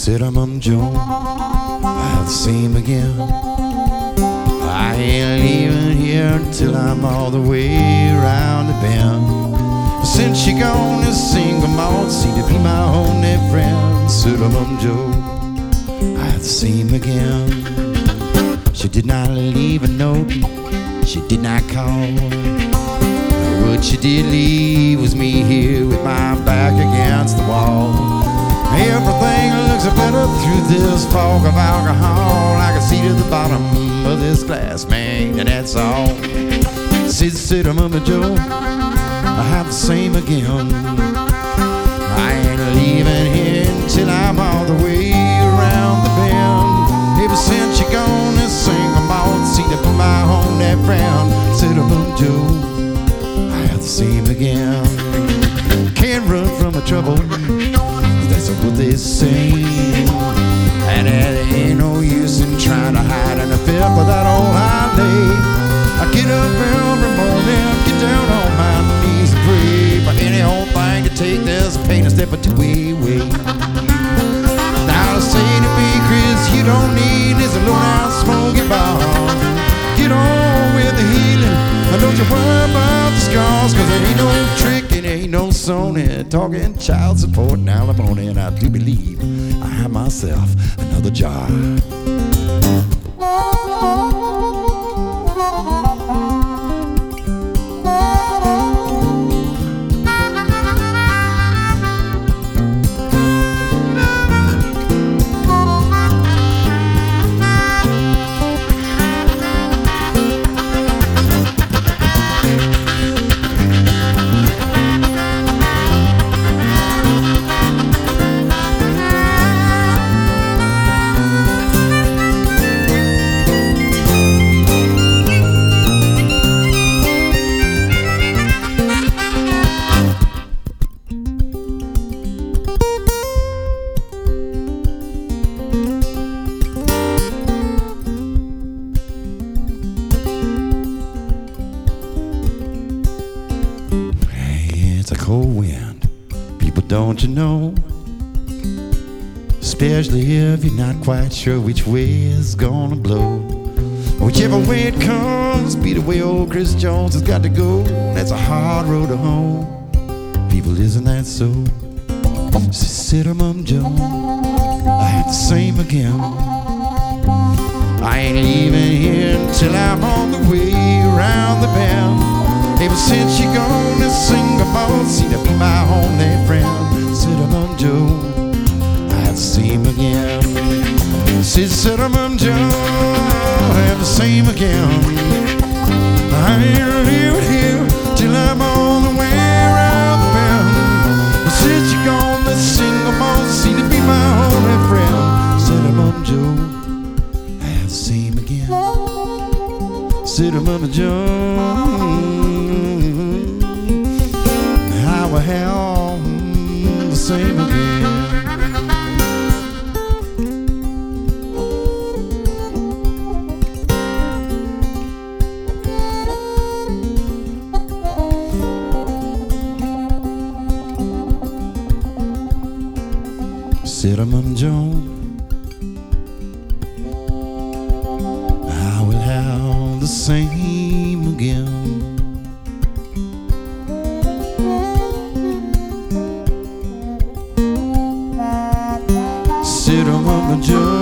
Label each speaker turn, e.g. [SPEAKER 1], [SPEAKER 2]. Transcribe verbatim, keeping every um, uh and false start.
[SPEAKER 1] Cinnamon Joe, I'll the same again. I ain't leaving here until I'm all the way around the bend. Since you gone, this single malt seemed to be my only friend. Cinnamon Joe, I'll the same again. She did not leave a note, she did not call. What she did leave was me here with my back against the wall. Everything looks better through this fog of alcohol. I can see to the bottom of this glass, man, and that's all. Sit, sit, Mama Joe, I have the same again. I ain't leaving here until I'm all the way around the bend. Ever since you're gone, this single malt seemed to be my only friend. Sit, Mama Joe, I have the same again. Can't run from the trouble, that's what they say. And it ain't no use in trying to hide in the filth of that old highway. I get up every morning, get down on my knees and pray for any old thing to take this pain a step or two away. Now say to me, Chris, you don't need this low-down smoky bar. Get on with the healing, and don't you worry about the scars, cause there ain't no trick, ain't no Sony talking child support and alimony, and I do believe I have myself another jar. It's a cold wind, people, don't you know? Especially if you're not quite sure which way it's gonna blow. Whichever way it comes, be the way old Chris Jones has got to go. That's a hard road to home, people, isn't that so? Cinnamon Joe, I have the same again. I ain't leaving here until I'm on the way around the bend. Ever since you gone, this single malt seemed to be my only friend. Cinnamon Joe, I have the same again. Said Cinnamon Joe, I have the same again. I ain't leaving here till I'm on the way around the bend. Since you gone, this single malt seemed to be my only friend. Cinnamon Joe, I have the same again. Cinnamon Joe, I will have the same again. Cinnamon Joe, I will have the same again. Cinnamon Joe,